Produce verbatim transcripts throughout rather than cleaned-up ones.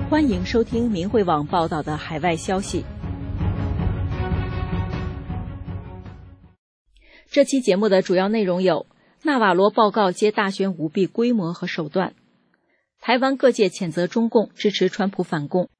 欢迎收听明慧网报道的海外消息。这期节目的主要内容有：纳瓦罗报告揭大选舞弊规模和手段；台湾各界谴责中共支持川普反共；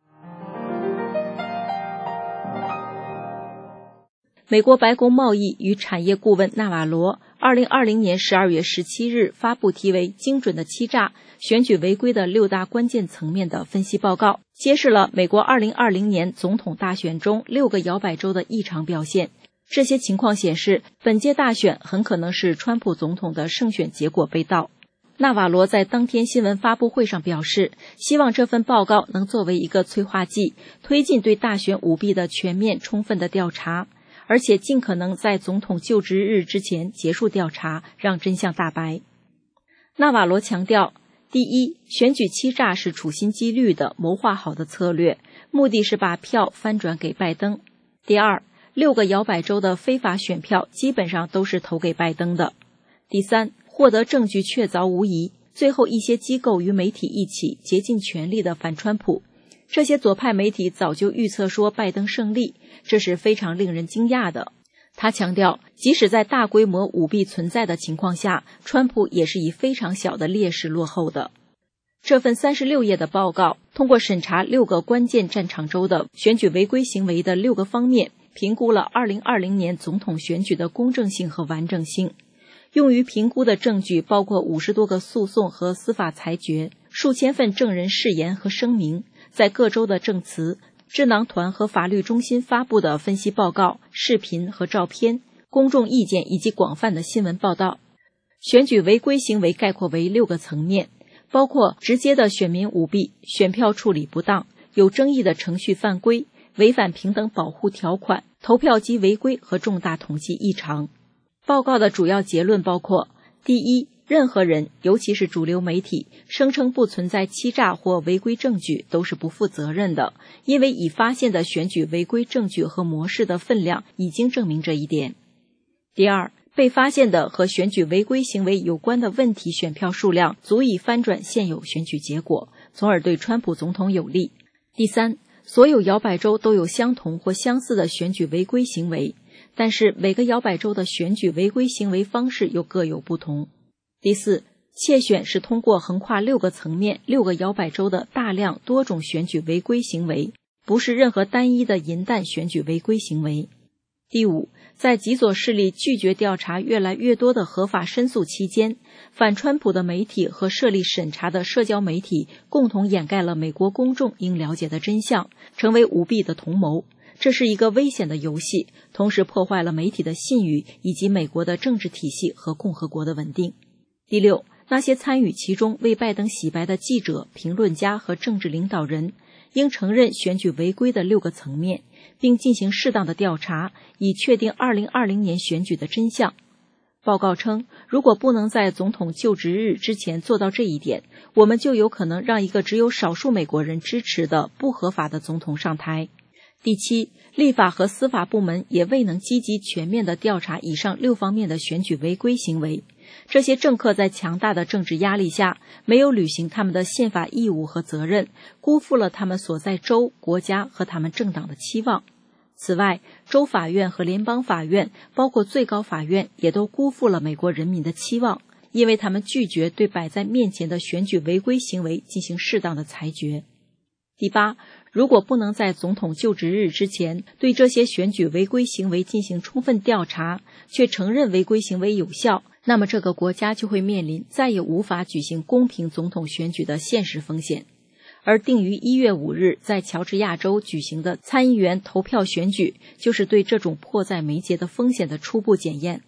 美国白宫贸易与产业顾问纳瓦罗二零二零年十二月十七日发布题为《精准的欺诈：选举违规的六大关键层面》的分析报告，揭示了美国二零二零年总统大选中六个摇摆州的异常表现。这些情况显示，本届大选很可能是川普总统的胜选结果被盗。纳瓦罗在当天新闻发布会上表示，希望这份报告能作为一个催化剂，推进对大选舞弊的全面充分的调查，而且尽可能在总统就职日之前结束调查，让真相大白。纳瓦罗强调，第一，选举欺诈是处心积虑的谋划好的策略，目的是把票翻转给拜登。第二，六个摇摆州的非法选票基本上都是投给拜登的。第三，获得证据确凿无疑。最后，一些机构与媒体一起竭尽全力的反川普。这些左派媒体早就预测说拜登胜利，这是非常令人惊讶的。他强调，即使在大规模舞弊存在的情况下，川普也是以非常小的劣势落后的。这份三十六页的报告通过审查六个关键战场州的选举违规行为的六个方面，评估了二零二零年总统选举的公正性和完整性。用于评估的证据包括五十多个诉讼和司法裁决、数千份证人誓言和声明，在各州的证词、智囊团和法律中心发布的分析报告、视频和照片、公众意见以及广泛的新闻报道。选举违规行为概括为六个层面，包括直接的选民舞弊、选票处理不当、有争议的程序犯规、违反平等保护条款、投票机违规和重大统计异常。报告的主要结论包括：第一，任何人，尤其是主流媒体，声称不存在欺诈或违规证据都是不负责任的，因为已发现的选举违规证据和模式的分量已经证明这一点。第二，被发现的和选举违规行为有关的问题选票数量足以翻转现有选举结果，从而对川普总统有利。第三，所有摇摆州都有相同或相似的选举违规行为，但是每个摇摆州的选举违规行为方式又各有不同。第四，窃选是通过横跨六个层面、六个摇摆州的大量多种选举违规行为，不是任何单一的银弹选举违规行为。第五，在极左势力拒绝调查越来越多的合法申诉期间，反川普的媒体和设立审查的社交媒体共同掩盖了美国公众应了解的真相，成为舞弊的同谋。这是一个危险的游戏，同时破坏了媒体的信誉以及美国的政治体系和共和国的稳定。第六，那些参与其中为拜登洗白的记者、评论家和政治领导人应承认选举违规的六个层面，并进行适当的调查，以确定二零二零年选举的真相。报告称，如果不能在总统就职日之前做到这一点，我们就有可能让一个只有少数美国人支持的不合法的总统上台。第七，立法和司法部门也未能积极全面地调查以上六方面的选举违规行为。这些政客在强大的政治压力下，没有履行他们的宪法义务和责任，辜负了他们所在州、国家和他们政党的期望。此外，州法院和联邦法院，包括最高法院，也都辜负了美国人民的期望，因为他们拒绝对摆在面前的选举违规行为进行适当的裁决。第八，如果不能在总统就职日之前对这些选举违规行为进行充分调查，却承认违规行为有效，那么这个国家就会面临再也无法举行公平总统选举的现实风险。而定于一月五日在乔治亚州举行的参议员投票选举，就是对这种迫在眉睫的风险的初步检验。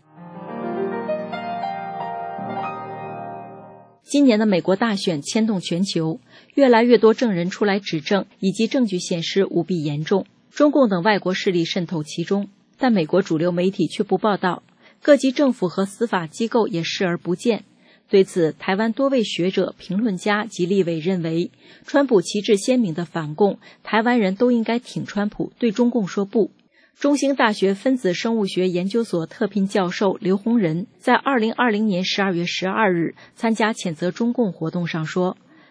今年的美国大选牵动全球，越来越多证人出来指证，以及证据显示舞弊严重，中共等外国势力渗透其中，但美国主流媒体却不报道，各级政府和司法机构也视而不见。对此，台湾多位学者、评论家及立委认为，川普旗帜鲜明的反共，台湾人都应该挺川普，对中共说不。中兴大学分子生物学研究所特聘教授刘洪仁在二零二零年十二月十二日参加谴责中共活动上说，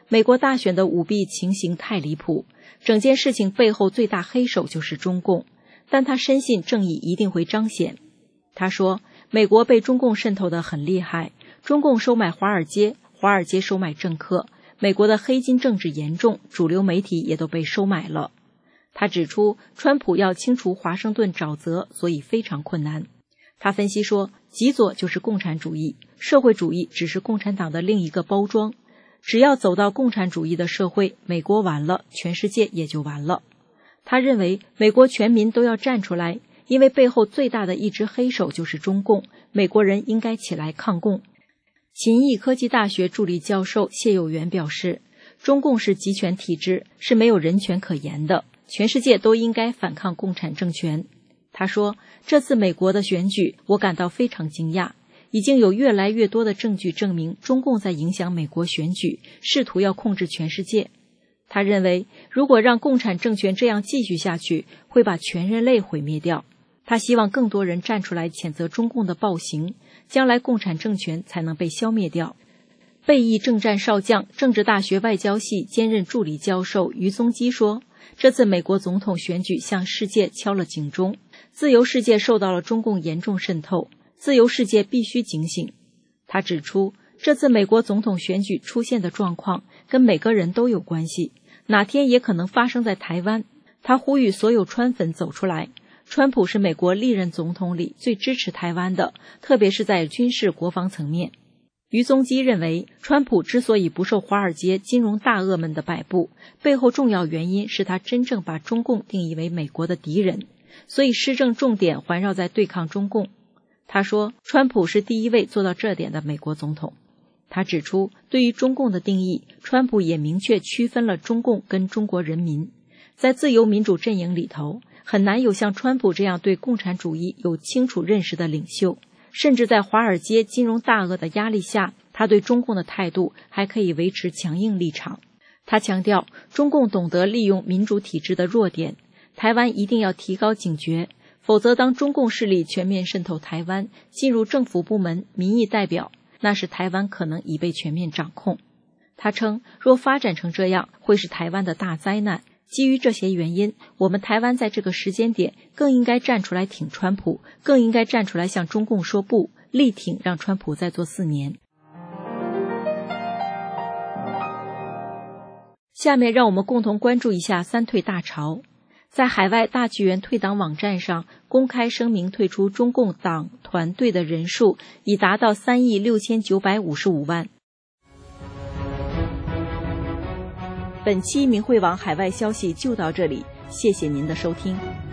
美国大选的舞弊情形太离谱，整件事情背后最大黑手就是中共，但他深信正义一定会彰显。他说，美国被中共渗透得很厉害，中共收买华尔街，华尔街收买政客，美国的黑金政治严重，主流媒体也都被收买了。他指出，川普要清除华盛顿沼泽，所以非常困难。他分析说，极左就是共产主义，社会主义只是共产党的另一个包装。只要走到共产主义的社会，美国完了，全世界也就完了。他认为美国全民都要站出来，因为背后最大的一只黑手就是中共，美国人应该起来抗共。勤益科技大学助理教授谢友元表示，中共是集权体制，是没有人权可言的，全世界都应该反抗共产政权。他说，这次美国的选举，我感到非常惊讶。已经有越来越多的证据证明中共在影响美国选举，试图要控制全世界。他认为，如果让共产政权这样继续下去，会把全人类毁灭掉。他希望更多人站出来谴责中共的暴行，将来共产政权才能被消灭掉。备役政战少将、政治大学外交系兼任助理教授于宗基说，这次美国总统选举向世界敲了警钟，自由世界受到了中共严重渗透，自由世界必须警醒。他指出，这次美国总统选举出现的状况跟每个人都有关系，哪天也可能发生在台湾。他呼吁所有川粉走出来，川普是美国历任总统里最支持台湾的，特别是在军事国防层面。于宗基认为，川普之所以不受华尔街金融大鳄们的摆布，背后重要原因是他真正把中共定义为美国的敌人，所以施政重点环绕在对抗中共。他说，川普是第一位做到这点的美国总统。他指出，对于中共的定义，川普也明确区分了中共跟中国人民。在自由民主阵营里头，很难有像川普这样对共产主义有清楚认识的领袖，甚至在华尔街金融大鳄的压力下，他对中共的态度还可以维持强硬立场。他强调，中共懂得利用民主体制的弱点，台湾一定要提高警觉，否则当中共势力全面渗透台湾，进入政府部门、民意代表，那时台湾可能已被全面掌控。他称，若发展成这样，会是台湾的大灾难。基于这些原因，我们台湾在这个时间点更应该站出来挺川普，更应该站出来向中共说不，力挺让川普再做四年。下面让我们共同关注一下三退大潮。在海外大剧院退党网站上公开声明退出中共党团队的人数已达到三亿六千九百五十五万。本期明慧网海外消息就到这里，谢谢您的收听。